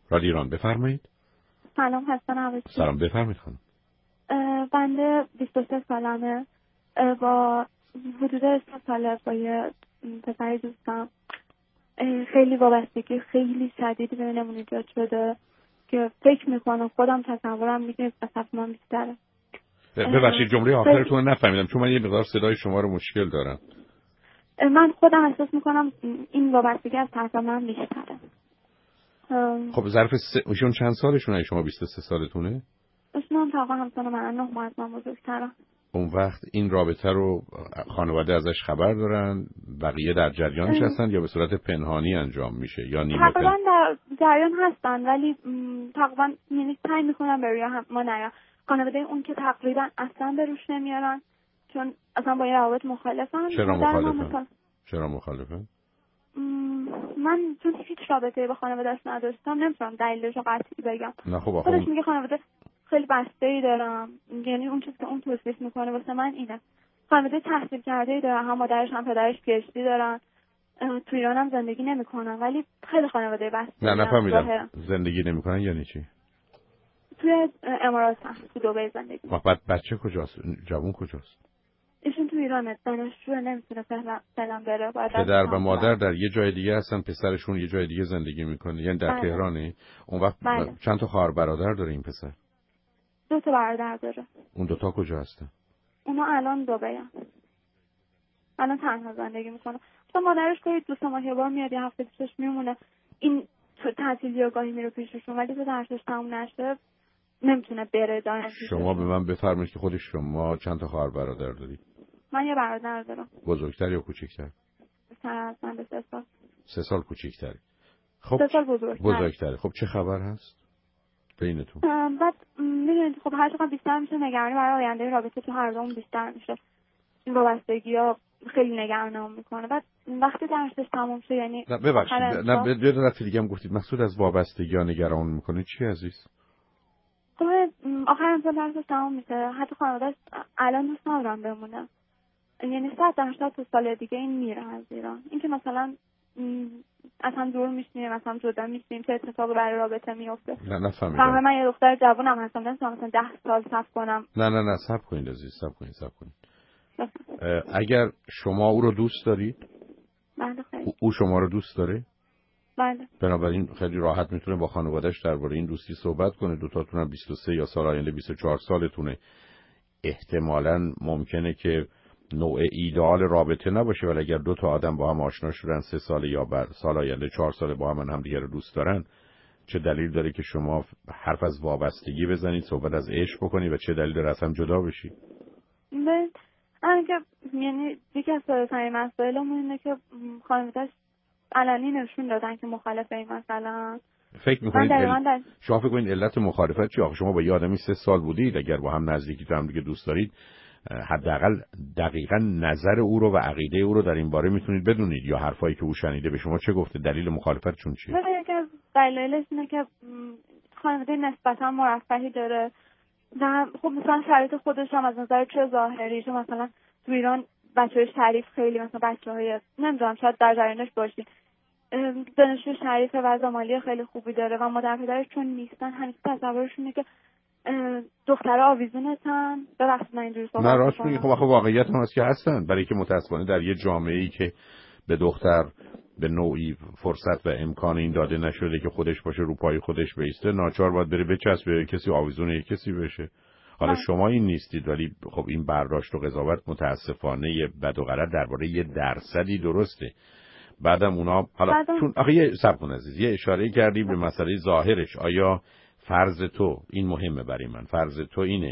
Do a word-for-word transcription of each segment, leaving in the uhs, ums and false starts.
رادیو ایران، بفرمایید. سلام، خسته نباشید. سلام، بفرمایید خانم. بنده بیست و سه سالمه، با حدود سه ساله با یه پسر دوستم خیلی وابستگی خیلی شدیدی بینمون ایجاد شده که فکر میکنم خودم تصورم میگه وسط من بیشتره. ببخشید جمله آخرتون رو نفهمیدم چون من یه مقدار صدای شما رو مشکل دارم. من خودم احساس میکنم این وابستگی از طرف من بیشتره. خب ظرف س... ایشون چند سالشونه؟ شما بیست و سه سالتونه؟ ایشون تقریبا همسن من، نه ماه از من بزرگترن. اون وقت این رابطه رو خانواده ازش خبر دارن؟ بقیه در جریانش هستن یا به صورت پنهانی انجام میشه یا نیمه تقریبا در جریان هستن ولی تقریبا یعنی سعی میکنن به روی هم ما نیان. خانواده اون که تقریبا اصلا به روش نمیارن چون اصلا با این روابط مخالفن. چرا مخالفن؟ چرا مخالفن؟ من چون هیچ رابطه با خانواده‌اش نداشتم نمیتونم دلیلش رو قطعی بگم. نه خب خودش میگه خانواده خیلی بسته‌ای دارم، یعنی اون چیزی که اون توصیف میکنه واسه من اینه. خانواده تحصیل کرده‌ای دارم، هم مادرش هم پدرش پی اچ دی دارن، تو ایران هم زندگی نمیکنن ولی خیلی خانواده بسته. نه نفهمیدم زندگی نمیکنن یعنی چی؟ توی امارات هم تو دبی زندگی. بعد بچه کجاست؟ جوون کجاست؟ ایشون تو ایرانه، دانشجو، نمیتونه فعلا بره. پدر و مادر در یه جای دیگه هستن، پسرشون یه جای دیگه زندگی میکنه، یعنی در بله. تهرانه. اون وقت بله. چند تا خواهر برادر داره این پسر؟ دو تا برادر داره. اون دو تا کجا هستن؟ اونا الان دبی هستن. الان تنها زندگی میکنه. چون مادرش که دو سه ماه یه بار میاد، یه هفته پیشش میمونه. این تعطیل یاگاهی میره پیششون ولی تو درسش تموم نشه نمیتونه بره دانشگاه. شما به من بفرمایید که خودش شما چند تا خواهر برادر دارید؟ من یه برادر دارم. بزرگتر یا کوچیکتر؟ بیشتر از من به سه سال. سه سال کوچیکتر. خب سه سال بزرگتر. بزرگتره. خب چه خبر هست بینتون؟ بعد میدونید خب هر چقدر بیشتر میشه نگرانی برای آینده رابطه تو هر دومون بیشتر میشه. این وابستگی‌ها خیلی نگرانم میکنه. بعد وقتی درسش تموم شه یعنی نه ببخشید نه به دو دفعه دیگه هم گفتید مقصود از وابستگی‌ها نگران میکنه چی عزیز؟ تو آخر امسال درسش تموم میشه، حتی خانواده‌اش الان دوست ندارن بمونه، یعنی صد درصد تو سال دیگه این میره از ایران. این که مثلا اصلا دور میشیم، مثلا جدا میشیم، چه اتفاقی برای رابطه میفته؟ نه نفهمیدم. من یه دختر جوونم هستم، نمیتونم مثلا ده سال صبر کنم. نه نه نه صبر کنید عزیز، صبر کنید صبر کنید. اگر شما او رو دوست دارید؟ بله خیلی. او شما رو دوست داره؟ بله. بنابراین خیلی راحت میتونه با خانواده‌اش درباره این دوستی صحبت کنه. دو تاتون هم بیست و سه یا سال آینده بیست و چهار سالتونه. احتمالاً ممکنه که نوع ایدئال رابطه نباشه ولی اگر دو تا آدم با هم آشنا شدن سه سال یا بعد سال آینده چهار سال با هم هم دیگه رو دوست دارن، چه دلیل داره که شما حرف از وابستگی بزنید، صحبت از عشق بکنید و چه دلیل داره از هم جدا بشید؟ نه اگه یعنی یکی از سرطانی مسائلمون اینه که خانواده‌اش علنی نشون دادن که مخالف این مثلا. فکر می‌کنید ال... شما فکر کنید علت مخالفت چی؟ آخه شما با یه آدمی سه سال بودید، اگر با هم نزدیکی تو هم دیگه دوست دارید حداقل دقیقاً نظر او رو و عقیده او رو در این باره میتونید بدونید یا حرفایی که او شنیده به شما چه گفته، دلیل مخالفتشون چیه؟ یکی از دلایلش اینه که خانواده نسبتاً مرفهی داره و خب مثلا شرایط خودش هم از نظر چه ظاهری، چه مثلا تو ایران بچه‌های شریف خیلی مثلا بچه‌های نمیدونم شاید در جریانش باشی دانشجو شریف وضع مالی خیلی خوبی داره و مادر پدرش چون نیستن همیشه تصورشونه که دخترها آویزونتن. ببخشید من اینجوری صحبت نه راست میگی. خب آخه واقعیت هم هست که هستن، برای که متاسفانه در یه جامعه‌ای که به دختر به نوعی فرصت و امکان این داده نشده که خودش باشه رو پای خودش بیسته، ناچار باید بره بچسبه کسی آویزون کسی بشه. حالا من. شما این نیستید ولی خب این برداشت و قضاوت متاسفانه بد و غلط درباره یه درصدی درسته. بعدم اونا حالا بعدم. چون آخه یه صبر عزیز یه اشاره کردی به مسئله ظاهرش. آیا فرض تو این مهمه برای من، فرض تو اینه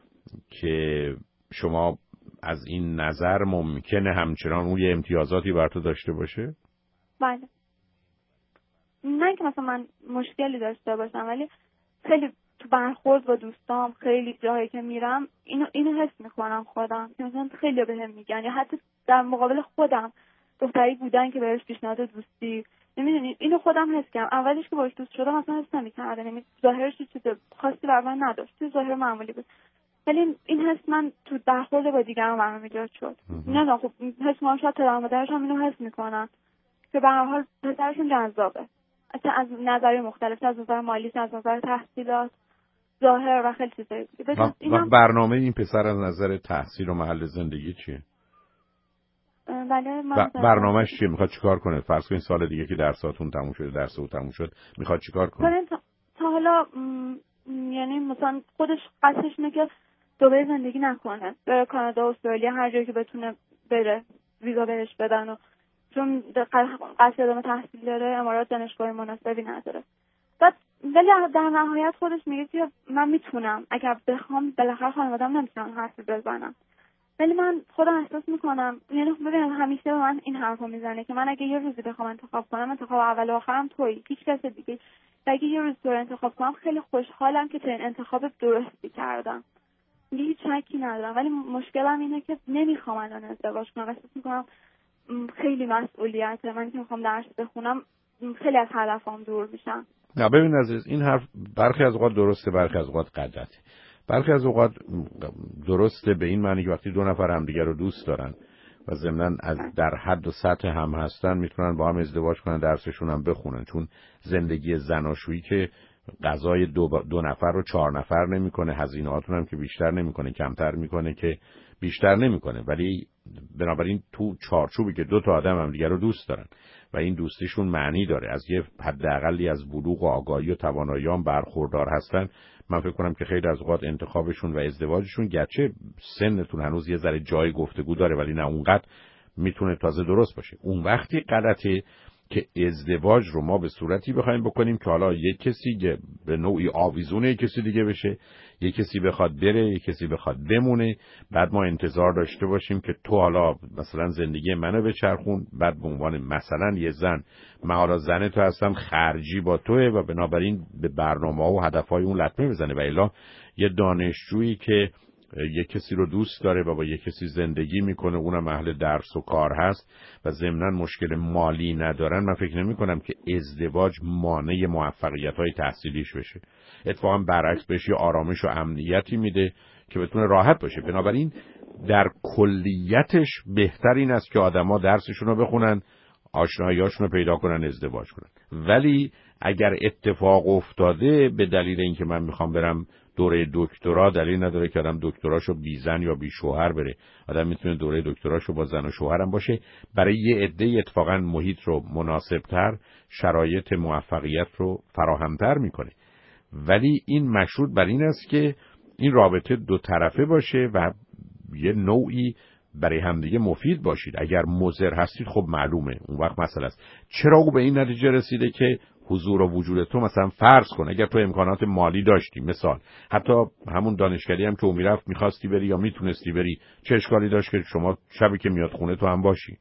که شما از این نظر ممکنه همچنان اون یه امتیازاتی بر تو داشته باشه؟ بله. نه که مثلا من مشکلی داشته باشم ولی خیلی تو برخورد با دوستام خیلی جایی که میرم اینو اینو حس میکنم خودم که مثلا خیلی بهم میگن یا حتی در مقابل خودم دختری بودن که بهش پیشنهاد دوستی نمیدونی اینو خودم حس کردم. اولش که باهاش دوست شدم اصلا حس نمی‌کردم، یعنی ظاهرش چیز خاصی بر من نداشت، تو ظاهر معمولی بود ولی این حس من تو برخورد با دیگران برام ایجاد شد. نه خب حس ما شاید پدر مادرش هم اینو حس میکنن که به هر حال پسرشون جذابه از نظر مختلف، از نظر مالی، از نظر تحصیلات، ظاهر و خیلی چیزایی دیگه. و, و برنامه این پسر از نظر تحصیل و محل زندگی چیه؟ بله من برنامه‌اش چیه؟ میخواد چیکار کنه؟ فرض کن این سال دیگه که درساتون تموم شده، درس او تموم شد، میخواد چیکار کنه؟ تا, تا حالا م... یعنی مثلا خودش قصدش اینه که دبی زندگی نکنه، بره کانادا، استرالیا، هر جایی که بتونه بره، ویزا بهش بدن، و چون قصد ادامه تحصیل داره، امارات دانشگاه مناسبی نداره. بعد ولی در نهایت خودش میگه که من میتونم، اگر بخوام بالاخره خانواده‌ام نمیتونن حرفی بزنم. ولی من خودم احساس میکنم، یعنی ببینم همیشه به من این حرفو میزنه که من اگه یه روزی بخوام انتخاب کنم، انتخاب اول و آخرم تویی، هیچ کس دیگه. اگه یه روز تو رو انتخاب کنم، خیلی خوشحالم که تو این انتخاب درستی کردم. دیگه هیچ شکی ندارم. ولی مشکلم اینه که نمیخوام الان ازدواج کنم. احساس میکنم خیلی مسئولیته. من که میخوام درس بخونم، خیلی از هدفام دور میشم. نه ببین عزیز، این حرف برخی از اوقات درسته، برخی از اوقات غلطه. برخی از اوقات درسته به این معنی که وقتی دو نفر همدیگه رو دوست دارن و ضمناً از در حد و سطح هم هستن، میتونن با هم ازدواج کنن، درسشون هم بخونن. چون زندگی زناشویی که غذای دو, دو نفر رو چهار نفر نمیکنه، هزینه‌هاتون هم که بیشتر نمیکنه، کمتر میکنه که بیشتر نمیکنه. ولی بنابراین تو چارچوبی که دو تا آدم هم دیگه رو دوست دارن و این دوستیشون معنی داره، از یه حداقلی از بلوغ و آگاهی و توانایی‌ام برخوردار هستن، من فکر کنم که خیلی از اوقات انتخابشون و ازدواجشون، گرچه سنتون هنوز یه ذره جای گفتگو داره ولی نه اونقدر، میتونه تازه درست باشه. اون وقتی غلطه که ازدواج رو ما به صورتی بخوایم بکنیم که حالا یک کسی به نوعی آویزون یک کسی دیگه بشه، یک کسی بخواد بره، یک کسی بخواد بمونه، بعد ما انتظار داشته باشیم که تو حالا مثلا زندگی منو بچرخون. بعد به عنوان مثلا یه زن، من حالا زن تو هستم، خرجی با توه و بنابراین به برنامه‌ها و هدفهای اون لطمه بزنه. و الا یه دانشجویی که یک کسی رو دوست داره و با یک کسی زندگی میکنه، اونم اهل درس و کار هست و ضمناً مشکل مالی ندارن، من فکر نمی کنم که ازدواج مانع موفقیت‌های تحصیلیش بشه. اتفاقاً برعکس بهش آرامش و امنیتی میده که بتونه راحت باشه. بنابراین در کلیتش بهتر این است که آدما درسشون رو بخونن، آشناییاشون رو پیدا کنن، ازدواج کنن. ولی اگر اتفاق افتاده به دلیل اینکه من میخوام برم دوره دکترا، دلیل نداره که آدم دکتراشو بی زن یا بی شوهر بره. آدم میتونه دوره دکتراشو با زن و شوهرم باشه. برای یه عده اتفاقا محیط رو مناسبتر، شرایط موفقیت رو فراهمتر میکنه. ولی این مشروط بر این است که این رابطه دو طرفه باشه و یه نوعی برای همدیگه مفید باشید. اگر مضر هستید خب معلومه، اون وقت مسئله است. چرا او به این نتیجه رسیده که حضور و وجود تو، مثلا فرض کن اگر تو امکانات مالی داشتی، مثال حتی همون دانشگاهی هم که او میرفت میخواستی بری یا میتونستی بری، چه اشکالی داشت که شما شبی که میاد خونه تو هم باشی؟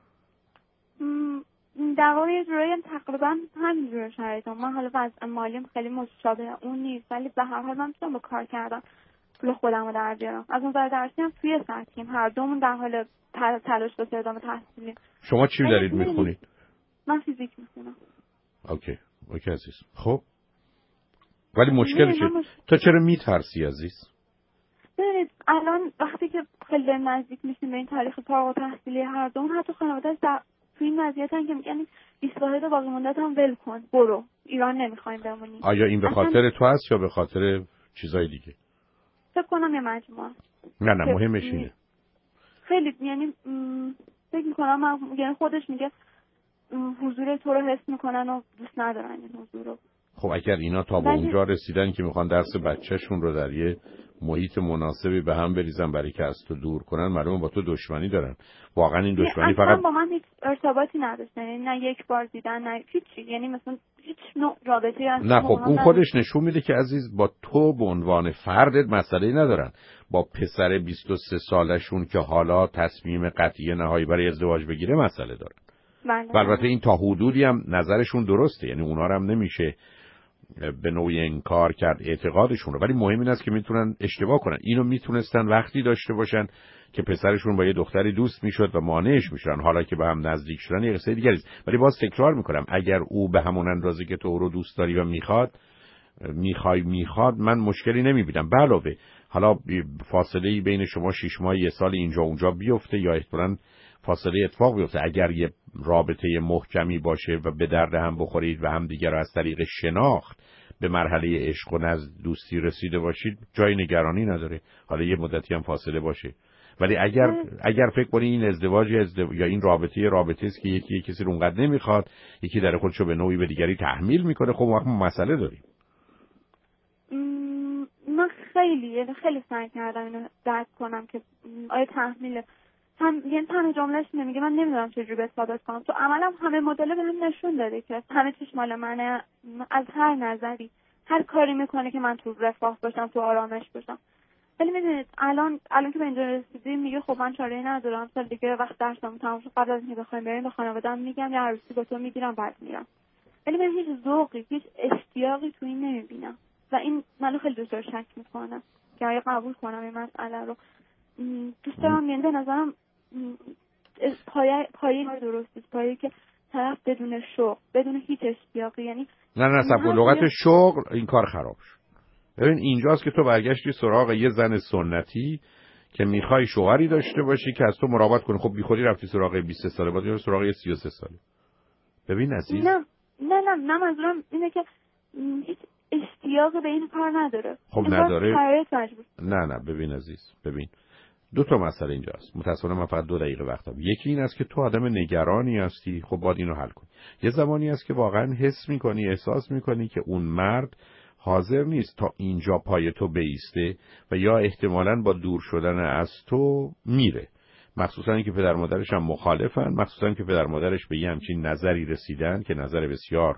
در واقع یه جورایی تقریبا همینجور شرایطم. من حالا وضع مالیم خیلی مشابه اون نیست، ولی به هر حال من میتونم با کار کردم پول خودم رو در بیارم. از نظر درسی هم توی سطحیم، هر دومون در حال تلاش واسه ادامه تحصیلیم. شما چی دارید میخونید؟ من فیزیک میخونم. اوکی اوکی عزیز. خب ولی مشکل چیه؟ مش... تو چرا میترسی عزیز؟ ببینید الان وقتی که خیلی نزدیک میشیم به این تاریخ فارغ التحصیلی هر دوم، حتی خانواده در تو این وضعیتن که میگن بیست واحد باقی مونده‌ت هم ول کن، برو ایران، نمیخوایم بمونی. آیا این به خاطر تو هست یا به خاطر چیزای دیگه؟ فکر کنم یه مجموعه. نه نه مهمش اینه. خیلی یعنی فکر میکنم، یعنی خودش میگه حضور تو رو حس میکنن و دوست ندارن این حضور رو. خب اگر اینا تا به اونجا رسیدن که میخوان درس بچهشون رو در یه محیط مناسبی به هم بریزن برای که از تو دور کنن، معلومه با تو دشمنی دارن. واقعا این دشمنی فقط با من هیچ ارتباطی نداشتن، یعنی نه یک بار دیدن نه هیچ، یعنی مثلا هیچ نوع رابطه‌ای از نه. خب اون خودش نشون میده که عزیز با تو به عنوان فردت مسئله‌ای ندارن. با پسر بیست و سه سالشون که حالا تصمیم قطعی نهایی برای ازدواج بگیره مسئله دارن. بله. البته این تا حدودی هم نظرشون درسته، یعنی اونا رو هم نمیشه به نوعی انکار کرد اعتقادشون رو، ولی مهم این است که میتونن اشتباه کنن. اینو میتونستن وقتی داشته باشن که پسرشون با یه دختری دوست میشد و مانعش میشدن، حالا که به هم نزدیک شدن یه قصه دیگه است. ولی باز تکرار میکنم، اگر او به همون اندازه که تو رو دوست داری و میخواد میخوای میخواد من مشکلی نمیبینم. به علاوه حالا فاصله بین شما شش ماه، یه سال اینجا اونجا بیفته یا احتمالاً فاصله اتفاق بیفته. اگر یه رابطه محکمی باشه و به درد هم بخورید و هم دیگر رو از طریق شناخت به مرحله عشق و نزد دوستی رسیده باشید، جای نگرانی نداره. حالا یه مدتی هم فاصله باشه، ولی اگر اگر فکر کنی این ازدواج ازدواج یا این رابطه رابطه است که یکی کسی رو اونقدر نمیخواد، یکی در خودشو به نوعی به دیگری تحمیل میکنه، خب وقت مسئله داریم. من خیلی یعنی خیلی سعی کردم اینو درک کنم که آیا تحمیله. هم یعنی تنها جملهش نمیگه من نمیدونم چجوری به ثابت کنم. تو عملا همه مدل بهم نشون داده که همه چیش مال منه، از هر نظری هر کاری میکنه که من تو رفاه باشم، تو آرامش باشم. ولی میدونید الان الان که به اینجا رسیدیم میگه خب من چاره‌ای ندارم، سال دیگه وقت درسم تموم شد قبل از اینکه بخوایم بریم به خانواده‌ام میگم یا عروسی با تو میگیرم بعد میرم. ولی من هیچ ذوقی هیچ اشتیاقی تو این نمیبینم و این منو خیلی دوست داره شک میکنه که آیا قبول کنم این مسئله رو. دوست دارم یعنی به نظرم پایه پایه درسته، پایه که طرف بدون شوق بدون هیچ اشتیاقی، یعنی نه نه صف لغت شغل این کار خراب شد. ببین اینجاست که تو برگشتی سراغ یه زن سنتی که میخوای شوهری داشته باشی که از تو مراقبت کنه. خب بیخودی رفتی سراغ بیست ساله، بعد یا سراغ سی و سه ساله. ببین عزیز، نه نه نه نه منظورم اینه که هیچ اشتیاق به این کار نداره. خب نداره. نه نه ببین عزیز، ببین دو تا مسئله اینجاست. متأسفانه من فقط دو دقیقه وقت دارم. یکی این است که تو آدم نگرانی هستی، خب باید اینو حل کنی. یه زمانی است که واقعا حس میکنی، احساس میکنی که اون مرد حاضر نیست تا اینجا پای تو بیسته و یا احتمالاً با دور شدن از تو میره. مخصوصاً که پدر مادرش هم مخالفن، مخصوصاً که پدر مادرش به یه همچین نظری رسیدن که نظر بسیار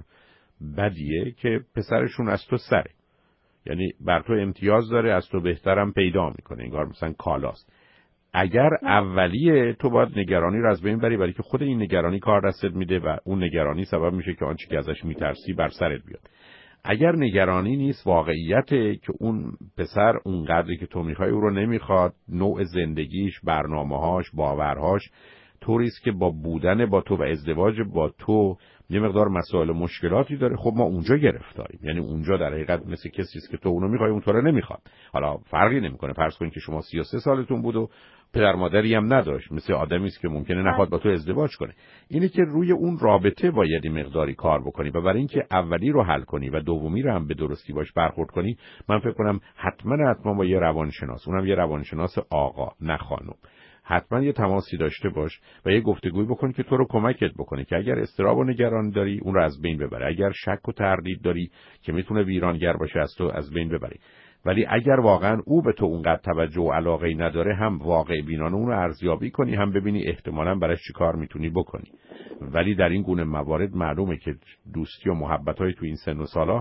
بدیه که پسرشون از تو سره، یعنی بر تو امتیاز داره، از تو بهترم پیدا میکنه، انگار مثلا کالاست. اگر اولیه تو باید نگرانی رو از بین بری، برای که خود این نگرانی کار دستت میده و اون نگرانی سبب میشه که آنچه که ازش میترسی بر سرت بیاد. اگر نگرانی نیست، واقعیته که اون پسر اون قدری که تو میخوای او رو نمیخواد، نوع زندگیش، برنامه‌هاش، باورهاش طوریست که با بودن با تو و ازدواج با تو یه مقدار مسائل و مشکلاتی داره. خب ما اونجا گرفتاریم، یعنی اونجا در حقیقت مثل کسیست که تو اونو میخوای اون تو رو نمیخواد. حالا فرقی نمیکنه، فرض کن که شما سی و سه سالتون بود و پدر مادری هم نداشت، مثل آدمی است که ممکنه نخواد با تو ازدواج کنه. اینه که روی اون رابطه باید مقداری کار بکنی و برای اینکه اولی رو حل کنی و دومی رو هم به درستی باش برخورد کنی، من فکر کنم حتما حتما با یه روانشناس، اونم یه روانشناس آقا نه خانم، حتما یه تماسی داشته باش و یه گفتگوی بکن که تو رو کمکت بکنه که اگر اضطراب و نگران داری اون رو از بین ببره، اگر شک و تردید داری که میتونه ویرانگر باشه از تو از بین ببری. ولی اگر واقعا او به تو اونقدر توجه و علاقه نداره، هم واقع بینانه اون رو ارزیابی کنی، هم ببینی احتمالاً براش چی کار میتونی بکنی. ولی در این گونه موارد معلومه که دوستی و محبت‌های تو این سن و سالا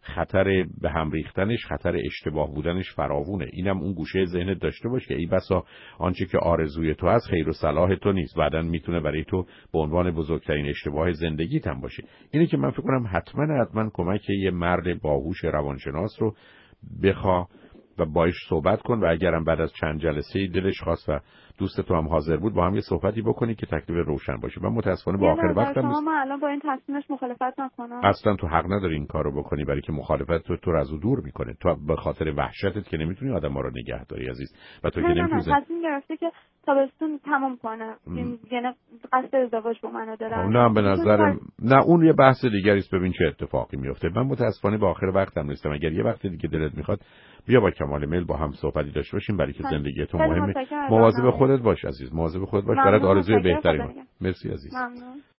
خطر به هم ریختنش، خطر اشتباه بودنش فراوونه. اینم اون گوشه ذهنت داشته باش که ای بسا آنچه که آرزوی تو هست خیر و صلاح تو نیست، بعداً میتونه برای تو به عنوان بزرگترین اشتباه زندگیت هم باشه. اینه که من فکر کنم حتما حتما کمک یه مرد باهوش روانشناس رو بخوا و باهاش صحبت کن و اگرم بعد از چند جلسه دلش خواست و دوست تو هم حاضر بود با هم یه صحبتی بکنی که تکلیف روشن باشه. من متاسفانه با آخر وقتم شما من الان با این تصمیمش مخالفت نکنم. اصلا تو حق نداری این کارو بکنی، برای که مخالفت تو تو رو از دور میکنه. تو به خاطر وحشتت که نمیتونی آدم‌ها رو نگه داری عزیز و تو نه که نه نمیتونی نه تصمیم گرفته که تابستون تمام کنه، یعنی قصد ازدواج با منو داره. نه به نظرم نه، اون یه بحث دیگری است. ببین چه اتفاقی میفته. من متاسفانه با آخر وقتم رسیدم. اگر یه وقت دیگه دلت میخواد بیا با کمال میل با هم صحبتی داشته باشیم، برای که زندگی تو مهمه. مواظب خودت باش عزیز، مواظب خودت باش، برات آرزوی بهتری. مرسی عزیز. ممنون.